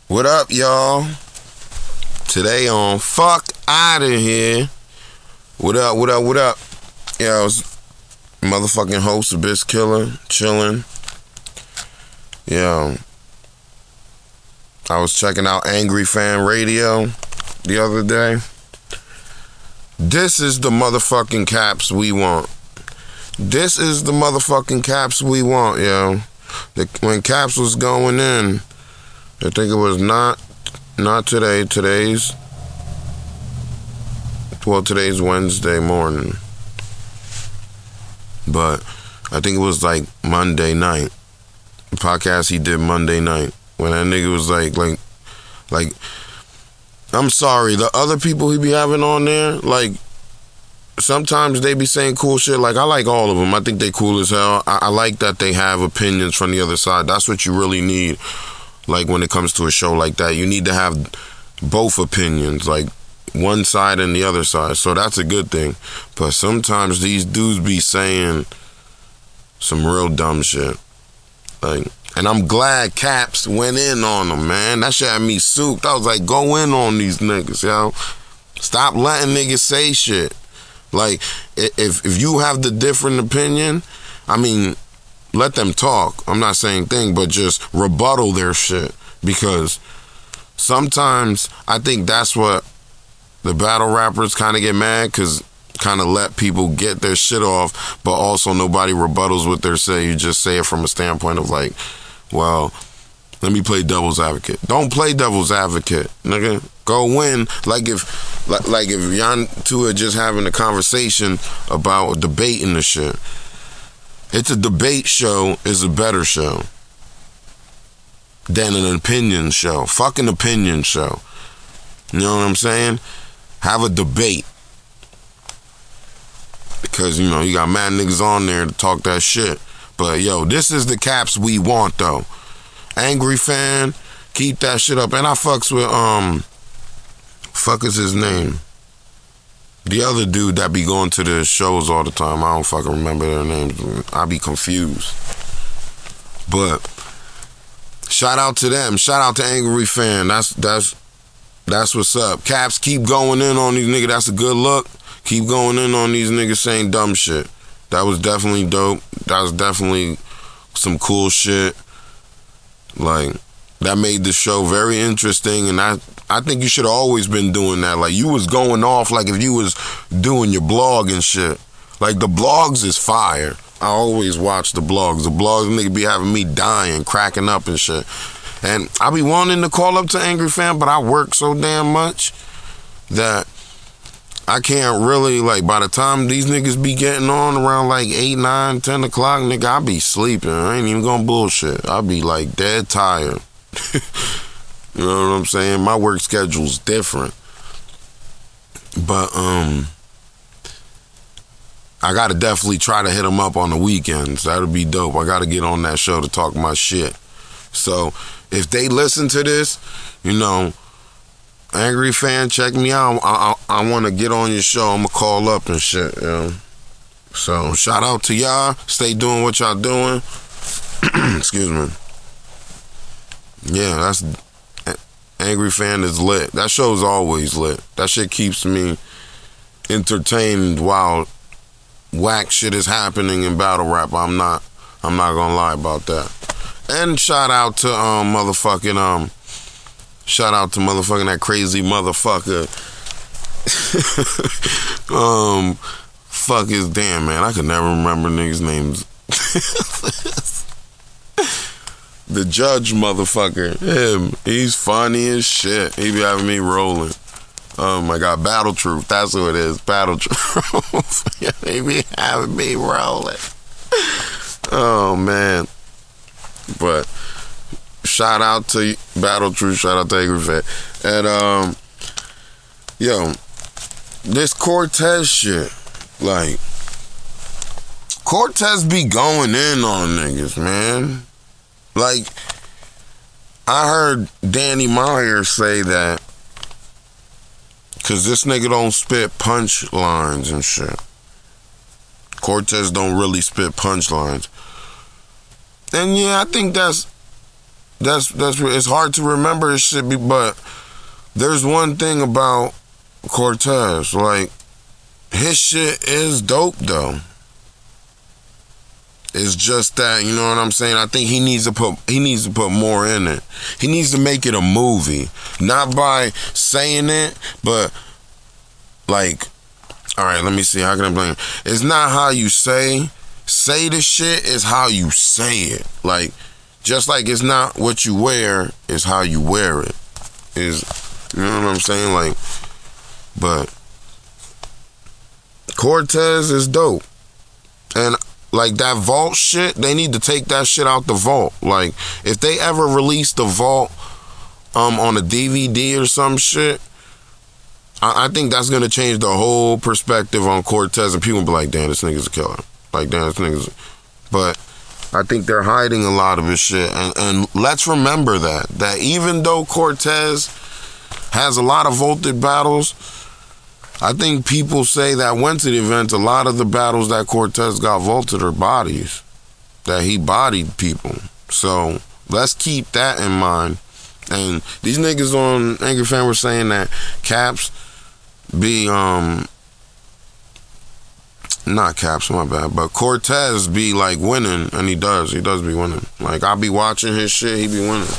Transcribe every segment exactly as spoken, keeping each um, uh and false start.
What up, y'all? Today on Fuck Outta Here. What up, what up, what up? Yo, it's motherfucking host, Abyss Killer, chilling. Yo, I was checking out Angry Fan Radio the other day. This is the motherfucking caps we want. This is the motherfucking caps we want, yo. The, when Caps was going in, I think it was not not today. Today's well, today's Wednesday morning, but I think it was like Monday night. The podcast he did Monday night when that nigga was like, like, like. I'm sorry, the other people he be having on there, like, sometimes they be saying cool shit. Like, I like all of them. I think they cool as hell. I, I like that they have opinions from the other side. That's what you really need. Like, when it comes to a show like that, you need to have both opinions, like one side and the other side. So that's a good thing. But sometimes these dudes be saying some real dumb shit. Like, and I'm glad Caps went in on them, man. That shit had me souped. I was like, go in on these niggas, yo. Stop letting niggas say shit. Like, if if you have the different opinion, I mean, let them talk. I'm not saying thing, but just rebuttal their shit. Because sometimes I think that's what the battle rappers kind of get mad, because kind of let people get their shit off, but also nobody rebuttals what they're saying. You just say it from a standpoint of like, well, let me play devil's advocate. Don't play devil's advocate, nigga. Go win. Like if, like, like if y'all two are just having a conversation about debating the shit. It's a debate show is a better show than an opinion show. Fucking opinion show. You know what I'm saying? Have a debate. Because, you know, you got mad niggas on there to talk that shit. But, yo, this is the caps we want, though. Angry Fan, keep that shit up. And I fucks with, um, fuck is his name? The other dude that be going to the shows all the time. I don't fucking remember their names. I be confused. But, shout out to them. Shout out to Angry Fan. That's, that's, that's what's up. Caps, keep going in on these niggas. That's a good look. Keep going in on these niggas saying dumb shit. That was definitely dope. That was definitely some cool shit. Like, that made the show very interesting, and I I think you should have always been doing that. Like, you was going off like if you was doing your blog and shit. Like, the blogs is fire. I always watch the blogs. The blogs, nigga be having me dying, cracking up and shit. And I be wanting to call up to Angry Fan, but I work so damn much that I can't really, like, by the time these niggas be getting on around like eight, nine, ten o'clock, nigga, I be sleeping. I ain't even gonna bullshit. I be like dead tired. You know what I'm saying? My work schedule's different. But, um, I gotta definitely try to hit them up on the weekends. That'll be dope. I gotta get on that show to talk my shit. So, if they listen to this, you know, Angry Fan, check me out. I I, I want to get on your show. I'm going to call up and shit, you know. So, shout out to y'all. Stay doing what y'all doing. Excuse me. Yeah, that's... Angry Fan is lit. That show's always lit. That shit keeps me entertained while whack shit is happening in battle rap. I'm not... I'm not going to lie about that. And shout out to, um, motherfucking, um... Shout out to motherfucking that crazy motherfucker. um, fuck his damn, man. I could never remember niggas' names. The judge motherfucker. Him. He's funny as shit. He be having me rolling. Oh my God. Battle Truth. That's who it is. Battle Truth. He be having me rolling. Oh, man. But shout out to Battle Truth, shout out to Angry Fan. And, um, yo, this Cortez shit, like, Cortez be going in on niggas, man. Like, I heard Danny Meyer say that, because this nigga don't spit punch lines and shit. Cortez don't really spit punch lines. And yeah, I think that's that's that's it's hard to remember this shit, but there's one thing about Cortez, like his shit is dope though. It's just that, you know what I'm saying? I think he needs to put he needs to put more in it. He needs to make it a movie, not by saying it, but like, all right, let me see. How can I blame? It's not how you say say the shit. It's how you say it. Like, just like it's not what you wear, it's how you wear it. Is, you know what I'm saying? Like, but Cortez is dope, and like that vault shit, they need to take that shit out the vault. Like, if they ever release the vault um on a D V D or some shit, I, I think that's gonna change the whole perspective on Cortez, and people be like, damn, this nigga's a killer. Like, damn, this nigga's. But I think they're hiding a lot of his shit, and and let's remember that that even though Cortez has a lot of vaulted battles, I think people say that went to the event, a lot of the battles that Cortez got vaulted are bodies, that he bodied people. So let's keep that in mind. And these niggas on Angry Fan were saying that Caps be, um, not Caps, my bad, but Cortez be like winning, and he does, he does be winning. Like, I be watching his shit, he be winning.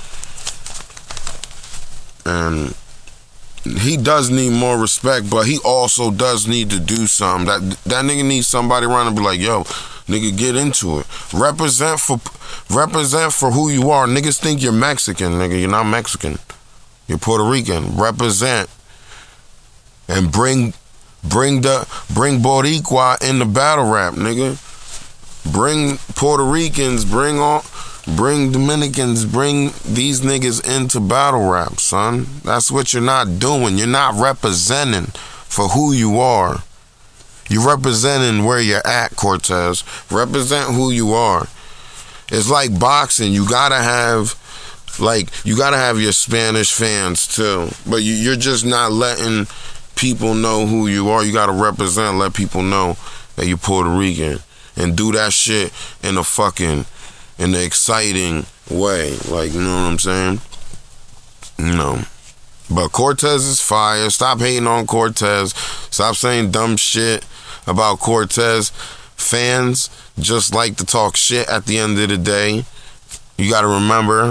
And he does need more respect, but he also does need to do something. That that nigga needs somebody around and be like, yo, nigga, get into it. Represent for represent for who you are. Niggas think you're Mexican, nigga. You're not Mexican. You're Puerto Rican. Represent and bring bring the bring Boricua in the battle rap, nigga. Bring Puerto Ricans, bring all Bring Dominicans, bring these niggas into battle rap, son. That's what you're not doing. You're not representing for who you are. You're representing where you're at, Cortez. Represent who you are. It's like boxing. You gotta have, like, you gotta have your Spanish fans too. But you, you're just not letting people know who you are. You gotta represent, let people know that you're Puerto Rican. And do that shit in a fucking... in an exciting way, like, you know what I'm saying? You know. But Cortez is fire. Stop hating on Cortez. Stop saying dumb shit about Cortez. Fans just like to talk shit at the end of the day. You gotta remember,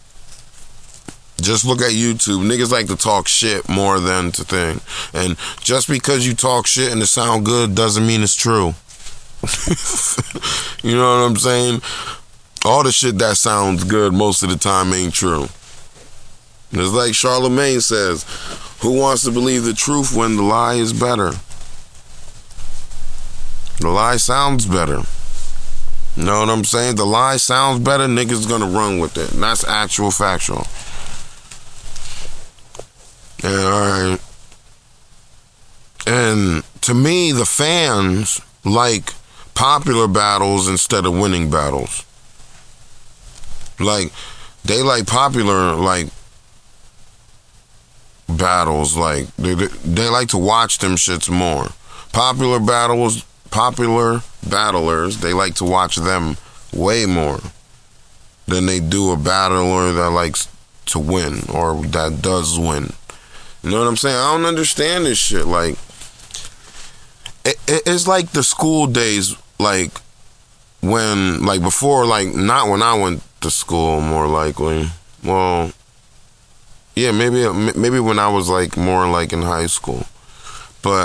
just look at YouTube. Niggas like to talk shit more than to think. And just because you talk shit and it sound good doesn't mean it's true. You know what I'm saying? All the shit that sounds good most of the time ain't true. It's like Charlemagne says, who wants to believe the truth when the lie is better? The lie sounds better. You know what I'm saying? The lie sounds better, niggas gonna run with it. And that's actual factual. Yeah, alright. And to me, the fans like popular battles instead of winning battles. Like, they like popular, like, battles. Like, they, they like to watch them shits more. Popular battles, popular battlers, they like to watch them way more than they do a battler that likes to win or that does win. You know what I'm saying? I don't understand this shit. Like, it, it, it's like the school days, like, when, like, before, like, not when I went to school, more likely. Well, yeah, maybe maybe when I was like more like in high school. But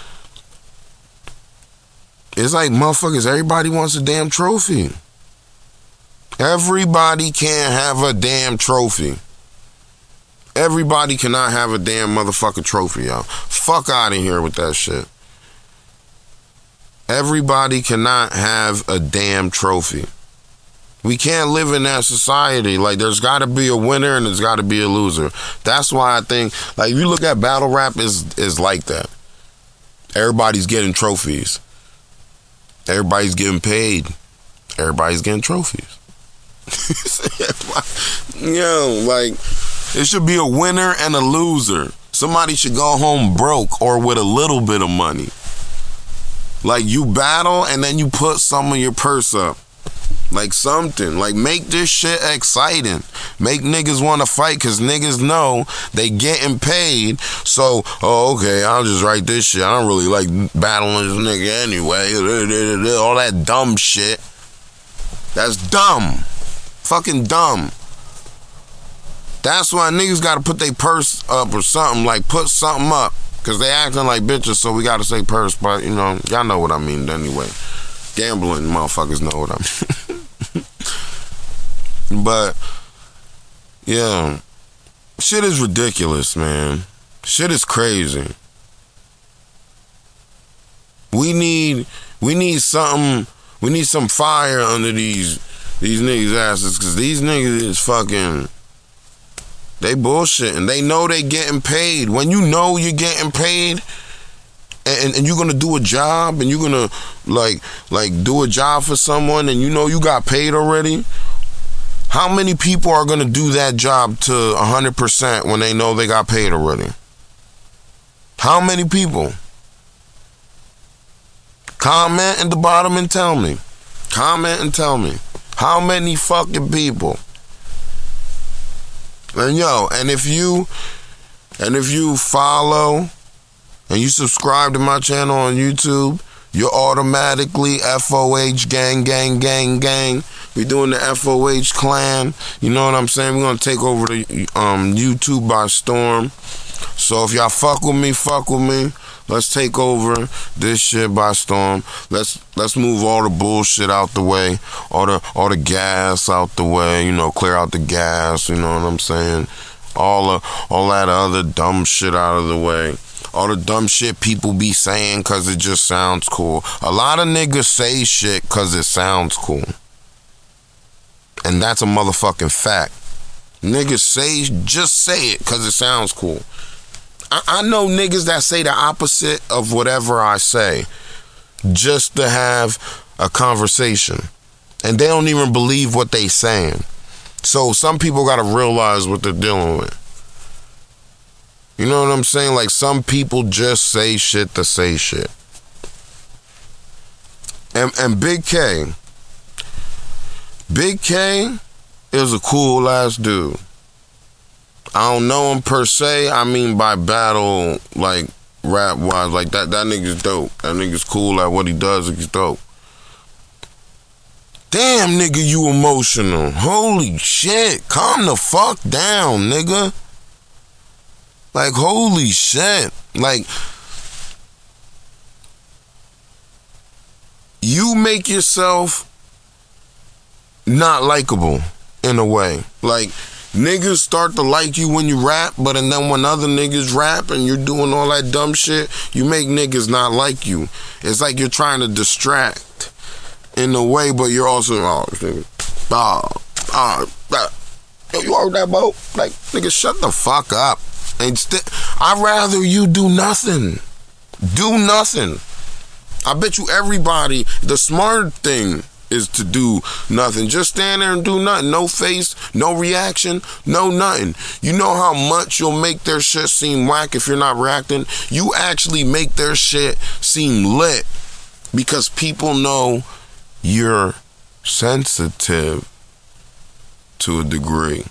it's like, motherfuckers, everybody wants a damn trophy. Everybody can't have a damn trophy. Everybody cannot have a damn motherfucking trophy, y'all. Fuck out of here with that shit. Everybody cannot have a damn trophy. We can't live in that society. Like, there's got to be a winner and there's got to be a loser. That's why I think, like, if you look at battle rap, is is like that. Everybody's getting trophies. Everybody's getting paid. Everybody's getting trophies. Yo, like, it should be a winner and a loser. Somebody should go home broke or with a little bit of money. Like, you battle and then you put some of your purse up. Like something. Like make this shit exciting. Make niggas want to fight because niggas know they getting paid. So, oh, okay, I'll just write this shit. I don't really like battling this nigga anyway. All that dumb shit. That's dumb. Fucking dumb. That's why niggas got to put their purse up or something. Like put something up. Because they acting like bitches, so we got to say purse. But, you know, y'all know what I mean anyway. Gambling motherfuckers know what I mean. But, yeah, shit is ridiculous, man. Shit is crazy. We need, we need something, we need some fire under these, these niggas' asses, because these niggas is fucking, they bullshitting. They know they getting paid. When you know you're getting paid, and, and you're gonna do a job, and you're gonna, like, like, do a job for someone, and you know you got paid already, how many people are going to do that job to one hundred percent when they know they got paid already? How many people? Comment at the bottom and tell me. Comment and tell me. How many fucking people? And yo, and if you, and if you follow and you subscribe to my channel on YouTube, you're automatically F O H gang, gang, gang, gang. We doing the F O H clan. You know what I'm saying? We're going to take over the um, YouTube by storm. So if y'all fuck with me, fuck with me. Let's take over this shit by storm. Let's let's move all the bullshit out the way. All the all the gas out the way. You know, clear out the gas. You know what I'm saying? All the, all that other dumb shit out of the way. All the dumb shit people be saying because it just sounds cool. A lot of niggas say shit because it sounds cool. And that's a motherfucking fact. Niggas say, just say it because it sounds cool. I, I know niggas that say the opposite of whatever I say just to have a conversation. And they don't even believe what they saying. So some people got to realize what they're dealing with. You know what I'm saying? Like some people just say shit to say shit. And, and Big K... Big K is a cool ass dude. I don't know him per se. I mean by battle, like rap wise, like that. That nigga's dope. That nigga's cool at what he does. He's dope. Damn, nigga, you emotional. Holy shit. Calm the fuck down, nigga. Like, holy shit. Like, you make yourself not likable in a way. Like, niggas start to like you when you rap, but and then when other niggas rap and you're doing all that dumb shit, you make niggas not like you. It's like you're trying to distract in a way, but you're also, oh, nigga, oh, oh, oh, yo, you heard that, Bo? Like, nigga, shut the fuck up. Instead, I'd rather you do nothing. Do nothing. I bet you everybody, the smart thing is to do nothing. Just stand there and do nothing. No face, no reaction, no nothing. You know how much you'll make their shit seem whack if you're not reacting? You actually make their shit seem lit because people know you're sensitive to a degree.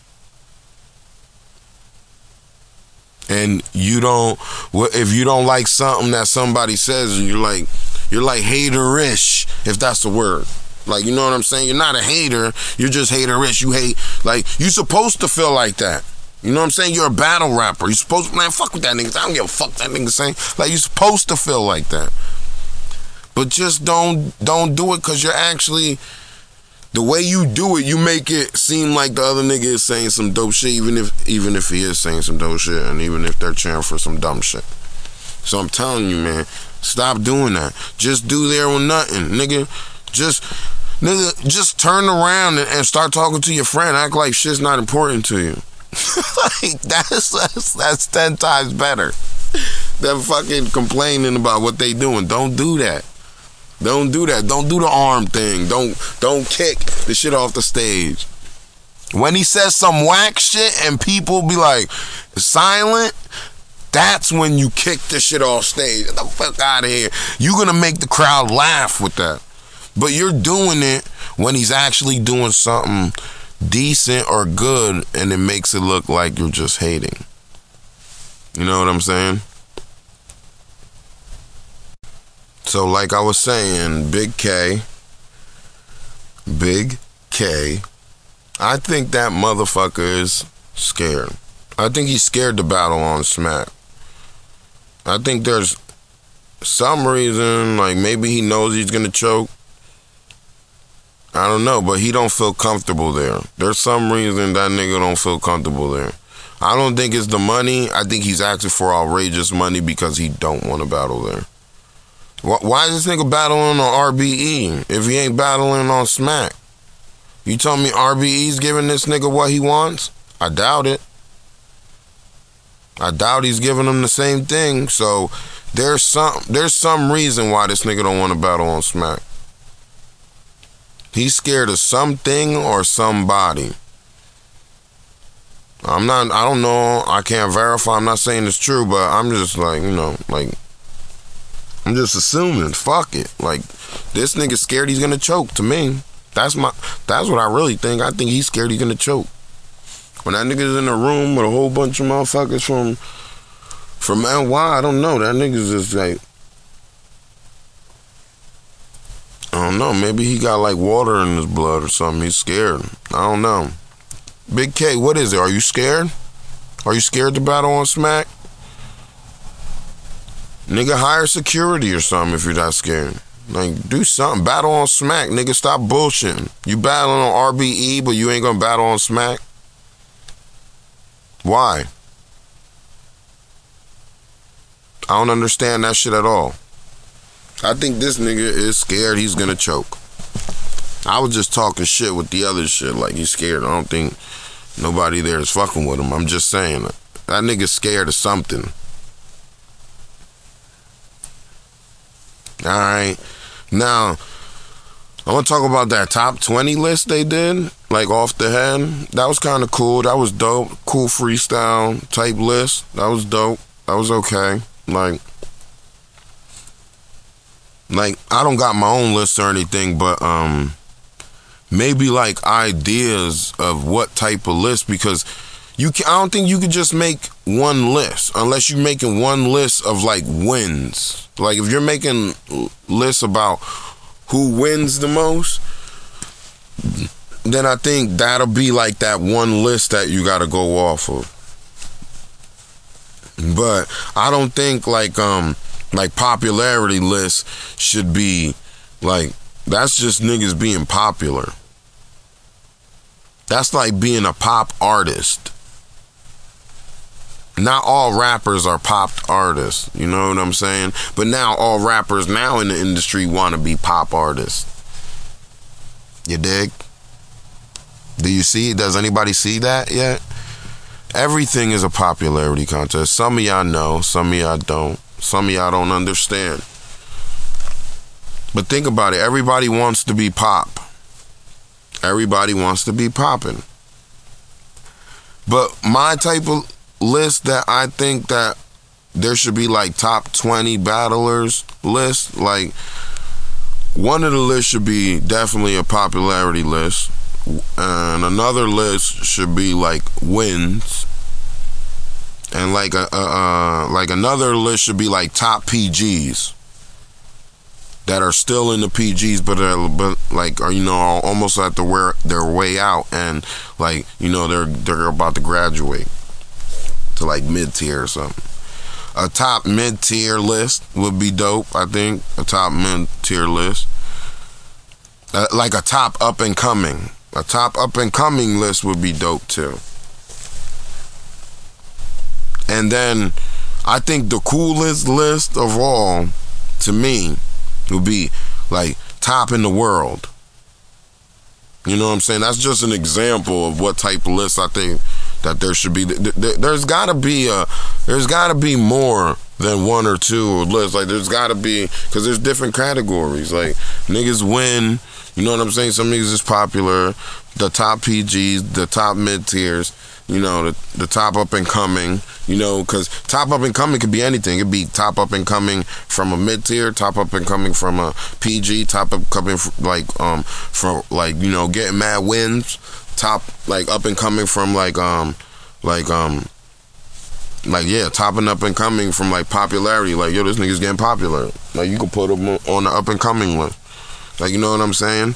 And you don't, if you don't like something that somebody says, you're like, you're like haterish, if that's the word. Like, you know what I'm saying? You're not a hater. You're just haterish. You hate, like, you're supposed to feel like that. You know what I'm saying? You're a battle rapper. You're supposed to, man, fuck with that nigga. I don't give a fuck that nigga saying. Like, you're supposed to feel like that. But just don't, don't do it because you're actually, the way you do it, you make it seem like the other nigga is saying some dope shit, even if, even if he is saying some dope shit, and even if they're cheering for some dumb shit. So I'm telling you, man, stop doing that. Just do there with nothing, nigga. Just, nigga, just turn around and, and start talking to your friend. Act like shit's not important to you. Like, that's, that's, that's ten times better than fucking complaining about what they doing. Don't do that. Don't do that. Don't do the arm thing. Don't, don't kick the shit off the stage. When he says some whack shit and people be like silent, that's when you kick the shit off stage. Get the fuck out of here. You're gonna make the crowd laugh with that. But you're doing it when he's actually doing something decent or good, and it makes it look like you're just hating. You know what I'm saying? So like I was saying, Big K, Big K, I think that motherfucker is scared. I think he's scared to battle on Smack. I think there's some reason, like maybe he knows he's gonna choke. I don't know, but he don't feel comfortable there. There's some reason that nigga don't feel comfortable there. I don't think it's the money. I think he's asking for outrageous money because he don't want to battle there. Why is this nigga battling on R B E if he ain't battling on Smack? You tell me R B E's giving this nigga what he wants? I doubt it. I doubt he's giving him the same thing. So there's some there's some reason why this nigga don't want to battle on Smack. He's scared of something or somebody. I'm not, I don't know, I can't verify, I'm not saying it's true, but I'm just like, you know, like, I'm just assuming, fuck it. Like, this nigga scared he's gonna choke, to me. That's my, that's what I really think. I think he's scared he's gonna choke. When that nigga's in a room with a whole bunch of motherfuckers from, from N Y, I don't know, that nigga's just like, I don't know, maybe he got like water in his blood or something, he's scared. I don't know. Big K, what is it? Are you scared? Are you scared to battle on Smack? Nigga, hire security or something if you're that scared. Like, do something. Battle on Smack, nigga. Stop bullshitting. You battling on R B E, but you ain't gonna battle on Smack? Why? I don't understand that shit at all. I think this nigga is scared he's gonna choke. I was just talking shit with the other shit, like he's scared. I don't think nobody there is fucking with him. I'm just saying that. That nigga's scared of something. Alright. Now, I want to talk about that top twenty list they did, like off the head. That was kind of cool. That was dope. Cool freestyle type list. That was dope. That was okay. Like, like I don't got my own list or anything, but um, maybe like ideas of what type of list, because you can, I don't think you could just make one list unless you're making one list of like wins. Like if you're making lists about who wins the most, then I think that'll be like that one list that you gotta go off of. But I don't think like um like popularity lists should be like, that's just niggas being popular. That's like being a pop artist. Not all rappers are pop artists, you know what I'm saying? But now all rappers now in the industry want to be pop artists. You dig? Do you see? Does anybody see that yet? Everything is a popularity contest. Some of y'all know, some of y'all don't. Some of y'all don't understand. But think about it. Everybody wants to be pop. Everybody wants to be popping. But my type of list that I think that there should be like top twenty battlers list, like one of the lists should be definitely a popularity list, and another list should be like wins, and like a, a uh, like another list should be like top P Gs that are still in the P Gs, but are, but like are you know almost at the wear their way out, and like you know they're they're about to graduate to like mid tier or something. A top mid tier list would be dope. I think a top mid tier list, uh, like a top up and coming, a top up and coming list would be dope too. And then I think the coolest list of all to me would be like top in the world. You know what I'm saying? That's just an example of what type of list I think that there should be. There's gotta be a, there's gotta be more than one or two lists. Like there's gotta be, because there's different categories. Like niggas win, you know what I'm saying? Some niggas is popular, the top P Gs, the top mid tiers, you know, the, the top up and coming, you know, because top up and coming could be anything. It could be top up and coming from a mid tier, top up and coming from a P G, top up coming from, like um from like you know getting mad wins, top like up and coming from like um like um like yeah topping up and coming from like popularity. Like yo, this nigga's getting popular. Like you could put him on the up and coming list. Like you know what I'm saying?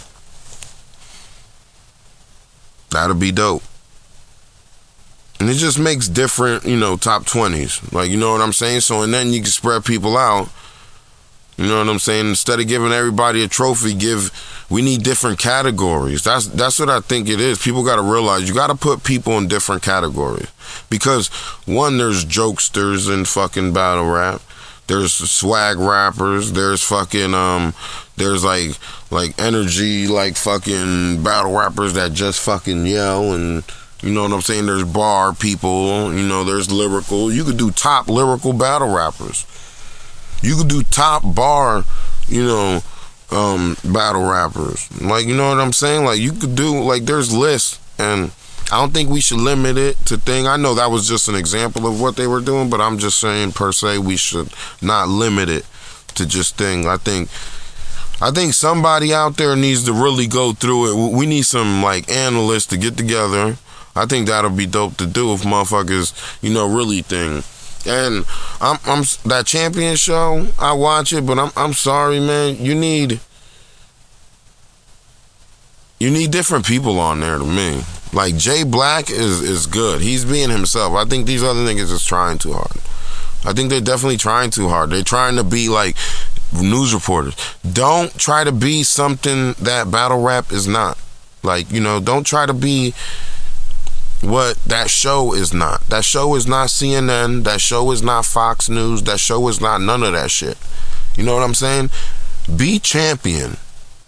That'll be dope. And it just makes different, you know, top twenties. Like, you know what I'm saying? So, and then you can spread people out. You know what I'm saying? Instead of giving everybody a trophy, give, we need different categories. That's that's what I think it is. People got to realize you got to put people in different categories. Because, one, there's jokesters in fucking battle rap. There's swag rappers. There's fucking, um, there's like, like energy, like fucking battle rappers that just fucking yell and, you know what I'm saying? There's bar people, you know, there's lyrical. You could do top lyrical battle rappers. You could do top bar, you know, um, battle rappers. Like, you know what I'm saying? Like, you could do, like, there's lists, and I don't think we should limit it to thing. I know that was just an example of what they were doing, but I'm just saying, per se, we should not limit it to just thing. I think I think somebody out there needs to really go through it. We need some, like, analysts to get together. I think that'll be dope to do if motherfuckers, you know, really thing. And I'm, I'm that champion show, I watch it, but I'm, I'm sorry, man. You need, you need different people on there to me. Like Jay Black is is good. He's being himself. I think these other niggas is trying too hard. I think they're definitely trying too hard. They're trying to be like news reporters. Don't try to be something that battle rap is not. Like, you know, don't try to be what that show is not. That show is not C N N. That show is not Fox News. That show is not none of that shit. You know what I'm saying? Be champion.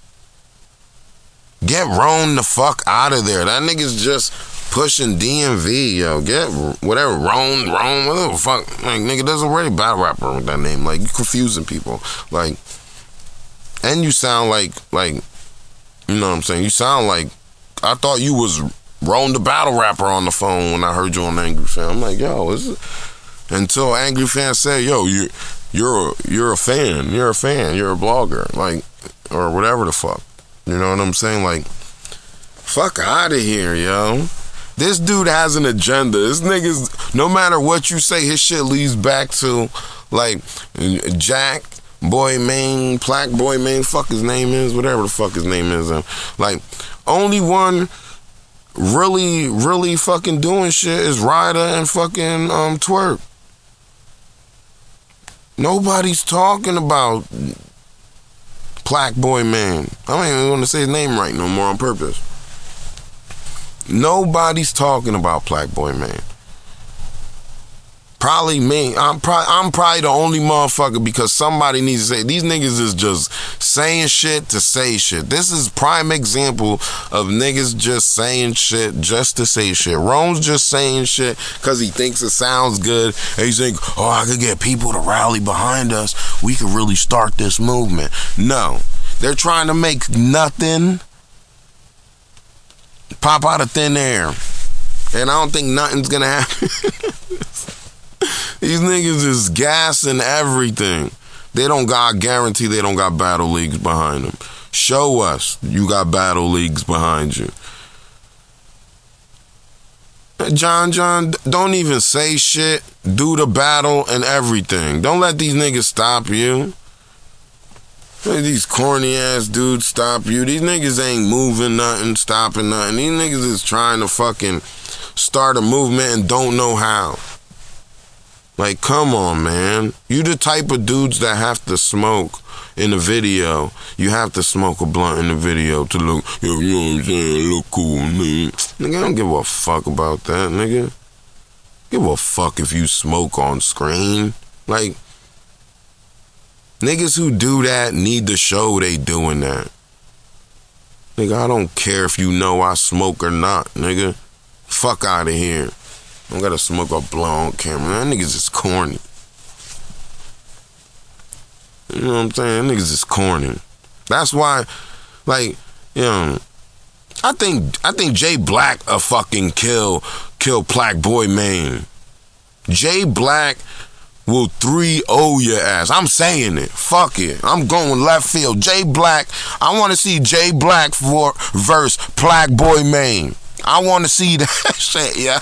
Get Rone the fuck out of there. That nigga's just pushing D M V, yo. Get whatever, Rone, Rone, whatever the fuck. Like, nigga, there's already a battle rapper with that name. Like, you confusing people. Like, and you sound like, like, you know what I'm saying? You sound like, I thought you was Rone the battle rapper on the phone when I heard you on Angry Fan. I'm like, yo, is it? Until Angry Fan said, yo, you, you're, a, you're a fan. You're a fan. You're a blogger. Like, or whatever the fuck. You know what I'm saying? Like, fuck out of here, yo. This dude has an agenda. This nigga's, no matter what you say, his shit leads back to, like, Jack, Boy Main, Black Boy Main, fuck his name is, whatever the fuck his name is. Um, like, only one really, really fucking doing shit is Ryder and fucking um, Twerk. Nobody's talking about Black Boy Man. I don't even want to say his name right no more on purpose. Nobody's talking about Black Boy Man. Probably me. I'm probably I'm probably the only motherfucker, because somebody needs to say, these niggas is just saying shit to say shit. This is prime example of niggas just saying shit just to say shit. Rome's just saying shit because he thinks it sounds good. And he's like, oh, I could get people to rally behind us. We could really start this movement. No. They're trying to make nothing pop out of thin air. And I don't think nothing's gonna happen. These niggas is gassing everything. They don't got, guarantee they don't got battle leagues behind them. Show us you got battle leagues behind you. John John, don't even say shit. Do the battle and everything. Don't let these niggas stop you. Let these corny ass dudes stop you. These niggas ain't moving nothing, stopping nothing. These niggas is trying to fucking start a movement and don't know how. Like, come on, man. You the type of dudes that have to smoke in a video. You have to smoke a blunt in the video to look, yo, you know what I'm saying, look cool, man. Nigga, I don't give a fuck about that, nigga. Give a fuck if you smoke on screen. Like, niggas who do that need to show they doing that. Nigga, I don't care if you know I smoke or not, nigga. Fuck out of here. I don't gotta smoke a blunt on camera. That niggas is corny. You know what I'm saying? That niggas is corny. That's why, like, you know, I think I think Jay Black a fucking kill kill Plaque Boy Maine. Jay Black will three oh your ass. I'm saying it. Fuck it. I'm going left field. Jay Black. I want to see Jay Black for verse Plaque Boy Maine. I want to see that shit, yeah.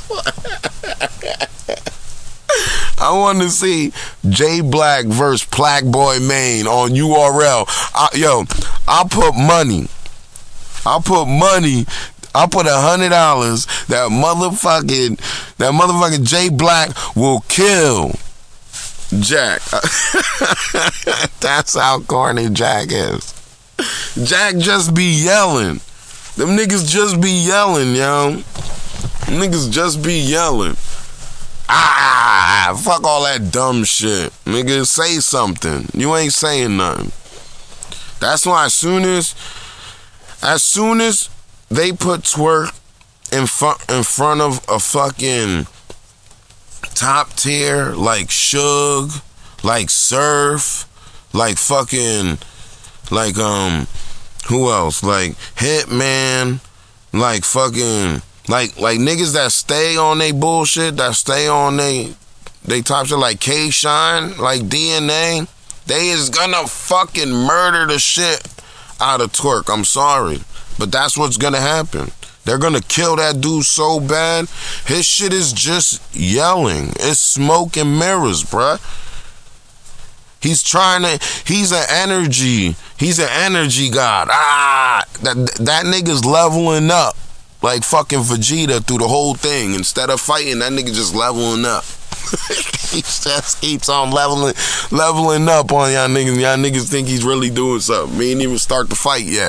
I want to see Jay Black versus Plaque Boy Maine on U R L. I, yo, I'll put money. I'll put money. I'll put a hundred dollars that motherfucking that motherfucking Jay Black will kill Jack. That's how corny Jack is. Jack just be yelling. Them niggas just be yelling, yo. Them niggas just be yelling. Ah, fuck all that dumb shit. Nigga, say something. You ain't saying nothing. That's why as soon as as soon as they put Twerk in front in front of a fucking top tier like Suge, like Surf, like fucking like um who else? Like Hitman, like fucking like like niggas that stay on they bullshit, that stay on they they top shit, like K-Shine, like D N A. They is gonna fucking murder the shit out of Twerk. I'm sorry, but that's what's gonna happen. They're gonna kill that dude so bad. His shit is just yelling. It's smoke and mirrors, bruh. He's trying to, he's an energy, he's an energy god. Ah, that, that nigga's leveling up like fucking Vegeta through the whole thing. Instead of fighting, that nigga just leveling up. He just keeps on leveling, leveling up on y'all niggas. Y'all niggas think he's really doing something. He ain't even start the fight yet.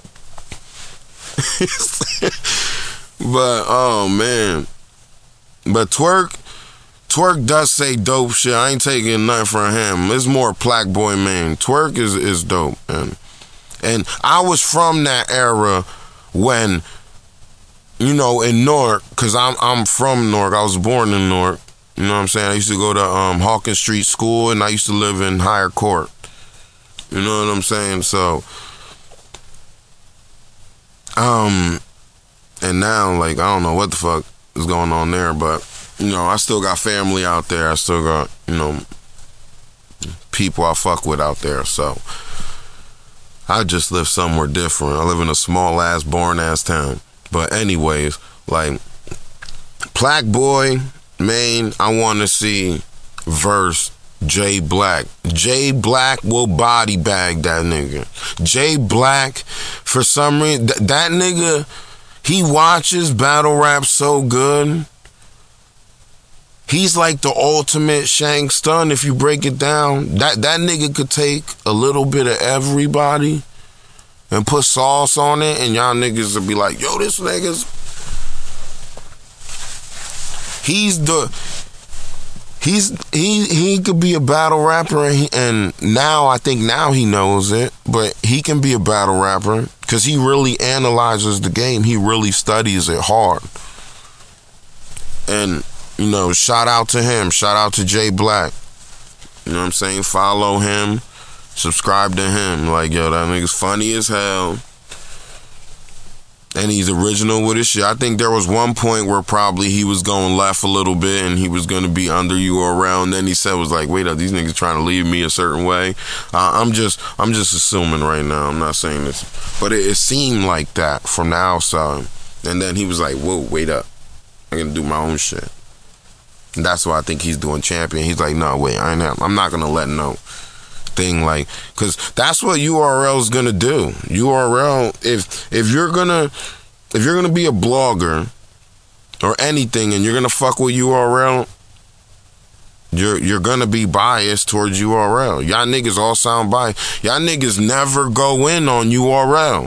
But, oh man. But Twerk, Twerk does say dope shit. I ain't taking nothing from him. It's more Plaque Boy Maine. Twerk is, is dope. And, and I was from that era when, you know, in Newark, because I'm, I'm from Newark. I was born in Newark. You know what I'm saying? I used to go to um, Hawkins Street School, and I used to live in Higher Court. You know what I'm saying? So, um, and now, like, I don't know what the fuck is going on there, but, you know, I still got family out there. I still got, you know, people I fuck with out there. So, I just live somewhere different. I live in a small-ass, boring-ass town. But anyways, like, Plaque Boy Maine, I want to see verse Jay Black. Jay Black will body bag that nigga. Jay Black, for some reason, th- that nigga, he watches battle rap so good. He's like the ultimate Shang Stun if you break it down. That, that nigga could take a little bit of everybody and put sauce on it, and y'all niggas would be like, yo, this nigga's... He's the he's he he could be a battle rapper, and, he, and now I think now he knows it. But he can be a battle rapper because he really analyzes the game. He really studies it hard. And you know, shout out to him. Shout out to Jay Black. You know what I'm saying? Follow him, subscribe to him. Like, yo, that nigga's funny as hell. And he's original with his shit. I think there was one point where probably he was going left a little bit and he was going to be under U R L. And then he said, was like, wait up, these niggas trying to leave me a certain way. Uh, I'm just I'm just assuming right now. I'm not saying this. But it, it seemed like that from the outside. And then he was like, whoa, wait up. I'm going to do my own shit. And that's why I think he's doing champion. He's like, no, wait, I ain't, I'm not going to let no thing like, because that's what U R L is gonna do. U R L, if if you're gonna if you're gonna be a blogger or anything and you're gonna fuck with U R L, you're you're gonna be biased towards U R L. Y'all niggas all sound biased. Y'all niggas never go in on U R L.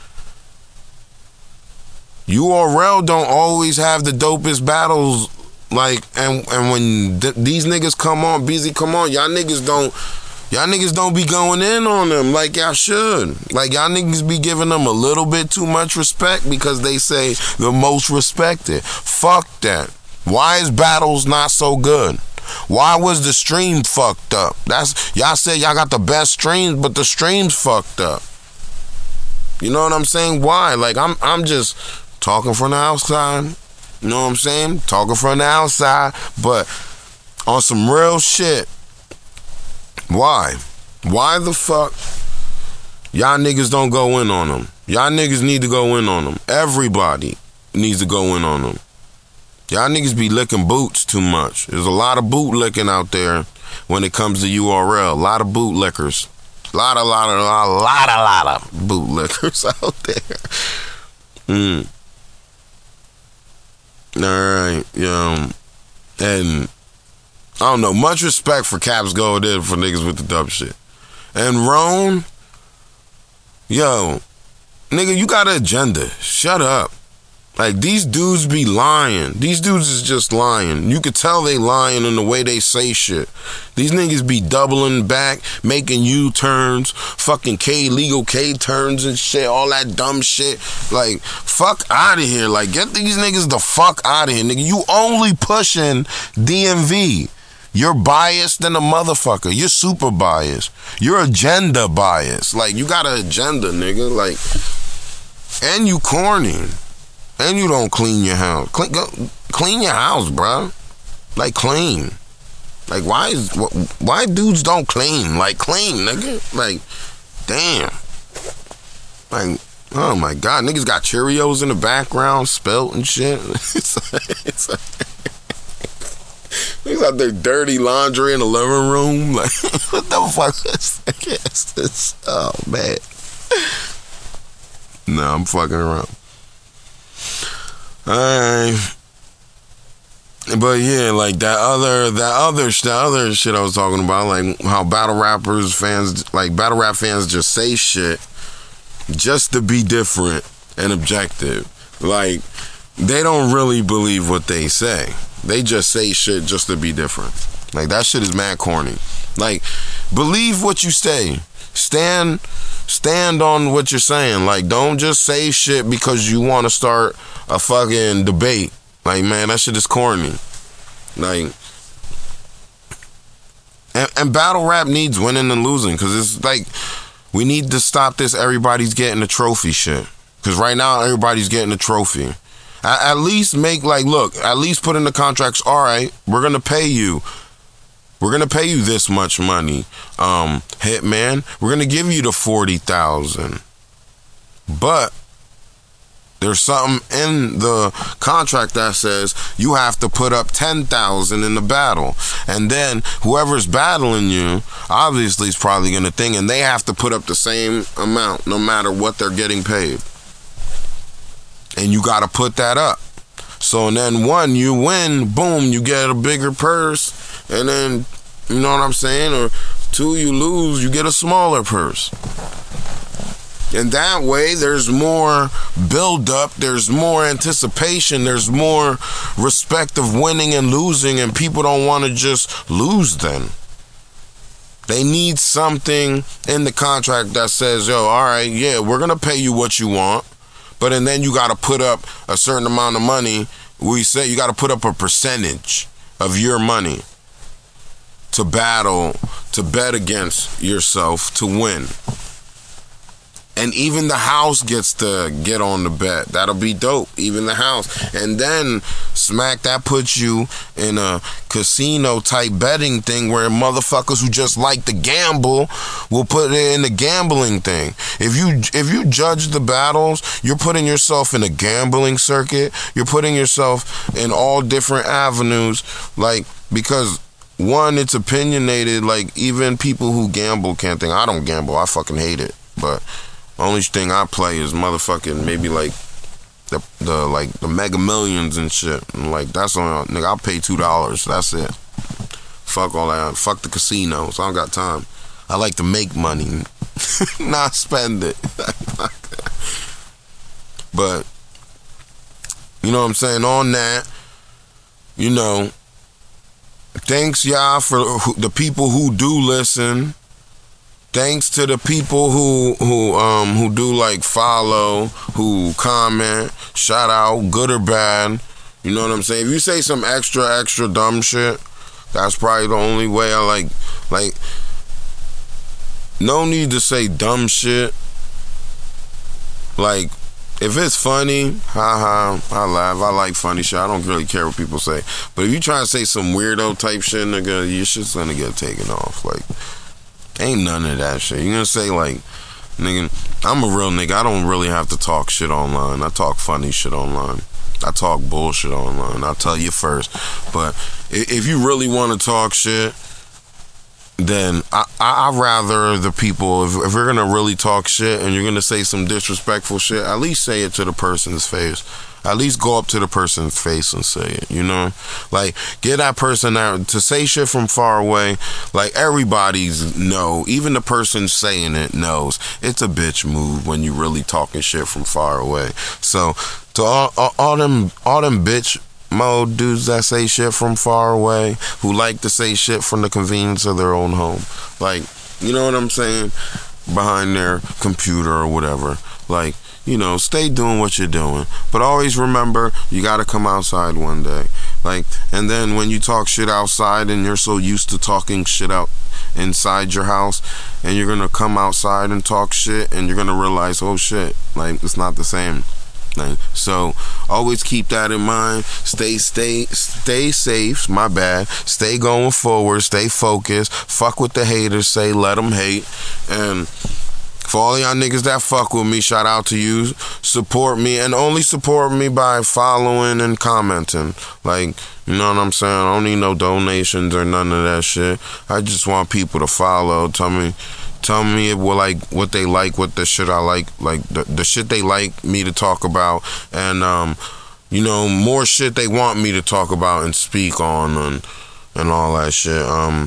U R L don't always have the dopest battles. Like, and and when th- these niggas come on, busy come on, y'all niggas don't. Y'all niggas don't be going in on them like y'all should. Like, y'all niggas be giving them a little bit too much respect because they say the most respected. Fuck that. Why is battles not so good? Why was the stream fucked up? That's y'all said y'all got the best streams, but the stream's fucked up. You know what I'm saying? Why? Like, I'm I'm just talking from the outside. You know what I'm saying? Talking from the outside. But on some real shit, why? Why the fuck y'all niggas don't go in on them? Y'all niggas need to go in on them. Everybody needs to go in on them. Y'all niggas be licking boots too much. There's a lot of boot licking out there when it comes to U R L. A lot of boot lickers. A lot, a lot, a lot, a lot, a lot of boot lickers out there. Mm. Alright, yeah. And I don't know, much respect for Caps Gold in for niggas with the dumb shit. And Rome, yo, nigga, you got an agenda. Shut up. Like, these dudes be lying. These dudes is just lying. You could tell they lying in the way they say shit. These niggas be doubling back, making U-turns, fucking K-legal K-turns and shit, all that dumb shit. Like, fuck out of here. Like, get these niggas the fuck out of here, nigga. You only pushing D M V. You're biased than a motherfucker. You're super biased. You're agenda biased. Like, you got an agenda, nigga. Like, and you corny. And you don't clean your house. Clean, go, clean your house, bro. Like, clean. Like, why is why dudes don't clean? Like, clean, nigga. Like, damn. Like, oh my God, niggas got Cheerios in the background, spelt and shit. it's, it's, niggas out there dirty laundry in the living room. Like, what the fuck is this? Oh man. No, I'm fucking around. Alright. But yeah, like that other that other that other shit I was talking about, like how battle rappers fans like battle rap fans just say shit just to be different and objective. Like, they don't really believe what they say. They just say shit just to be different. Like, that shit is mad corny. Like, believe what you say. Stand stand on what you're saying. Like, don't just say shit because you want to start a fucking debate. Like, man, that shit is corny. Like, and, and battle rap needs winning and losing, because it's like, we need to stop this everybody's getting a trophy shit. Because right now, everybody's getting a trophy. At, at least make, like, look, at least put in the contracts, all right, we're going to pay you. We're going to pay you this much money, um, Hitman. We're going to give you the forty thousand dollars. But there's something in the contract that says you have to put up ten thousand dollars in the battle. And then whoever's battling you, obviously, is probably going to think, and they have to put up the same amount no matter what they're getting paid. And you got to put that up. So and then one, you win, boom, you get a bigger purse. And then, you know what I'm saying? Or two, you lose, you get a smaller purse. And that way, there's more build-up, there's more anticipation, there's more respect of winning and losing, and people don't want to just lose then. They need something in the contract that says, yo, all right, yeah, we're going to pay you what you want, but and then you got to put up a certain amount of money. We say you got to put up a percentage of your money to battle, to bet against yourself, to win. And even the house gets to get on the bet. That'll be dope. Even the house. And then, smack, that puts you in a casino type betting thing where motherfuckers who just like to gamble will put it in the gambling thing. If you if you judge the battles, you're putting yourself in a gambling circuit. You're putting yourself in all different avenues. Like, because one, it's opinionated. Like, even people who gamble can't think. I don't gamble. I fucking hate it. But only thing I play is motherfucking maybe like the the like the Mega Millions and shit. And like, that's on, nigga, I'll pay two dollars. That's it. Fuck all that. Fuck the casinos. I don't got time. I like to make money, not spend it. But you know what I'm saying? On that, you know, thanks y'all for the people who do listen. Thanks to the people who who um who do like follow, who comment, shout out, good or bad. You know what I'm saying? If you say some extra extra dumb shit, that's probably the only way I like like no need to say dumb shit Like, if it's funny, haha, I laugh. I like funny shit. I don't really care what people say. But if you try to say some weirdo type shit, nigga, your shit's gonna get taken off. Like, ain't none of that shit. You're gonna say, like, nigga, I'm a real nigga. I don't really have to talk shit online. I talk funny shit online. I talk bullshit online. I'll tell you first. But if you really want to talk shit, then I, I, I'd rather the people, if, if we're going to really talk shit and you're going to say some disrespectful shit, at least say it to the person's face. At least go up to the person's face and say it, you know? Like, get that person out to say shit from far away. Like, everybody's know, even the person saying it knows. It's a bitch move when you really talking shit from far away. So, to all, all, all them, all them bitch mode dudes that say shit from far away, who like to say shit from the convenience of their own home. Like, you know what I'm saying? Behind their computer or whatever. Like, you know, stay doing what you're doing. But always remember, you gotta come outside one day. Like, and then when you talk shit outside and you're so used to talking shit out inside your house, and you're gonna come outside and talk shit, and you're gonna realize, oh shit, like, it's not the same. Like, so always keep that in mind. Stay, stay, stay safe. My bad. Stay going forward. Stay focused. Fuck with the haters. Say, let them hate. And for all y'all niggas that fuck with me, shout out to you. Support me, and only support me by following and commenting. Like, you know what I'm saying? I don't need no donations or none of that shit. I just want people to follow. Tell me. Tell me what like what they like, what the shit I like, like the, the shit they like me to talk about, and um, you know, more shit they want me to talk about and speak on, and and all that shit. Um,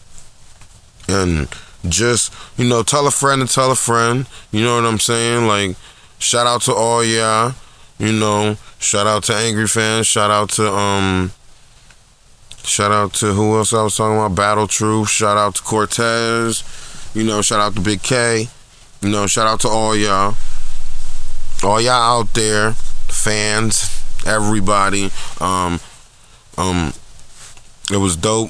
and just, you know, tell a friend to tell a friend. You know what I'm saying? Like, shout out to all y'all. You know, shout out to Angry Fans. Shout out to um. Shout out to who else I was talking about? Battle Truth. Shout out to Cortez. You know, shout out to Big K. You know, shout out to all y'all. All y'all out there. Fans. Everybody. Um, um, it was dope.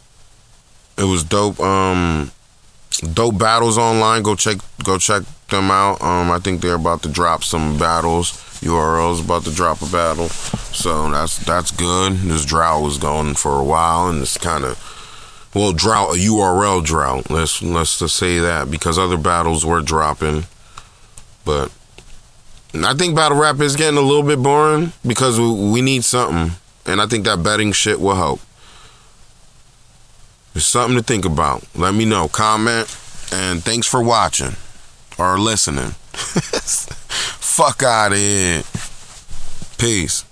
It was dope. Um, dope battles online. Go check go check them out. Um, I think they're about to drop some battles. U R L's about to drop a battle. So that's that's good. This drought was going for a while, and it's kind of, well, drought, a U R L drought. Let's let's just say that, because other battles were dropping. But I think battle rap is getting a little bit boring because we, we need something, and I think that betting shit will help. There's something to think about. Let me know. Comment, and thanks for watching or listening. Fuck out of here. Peace.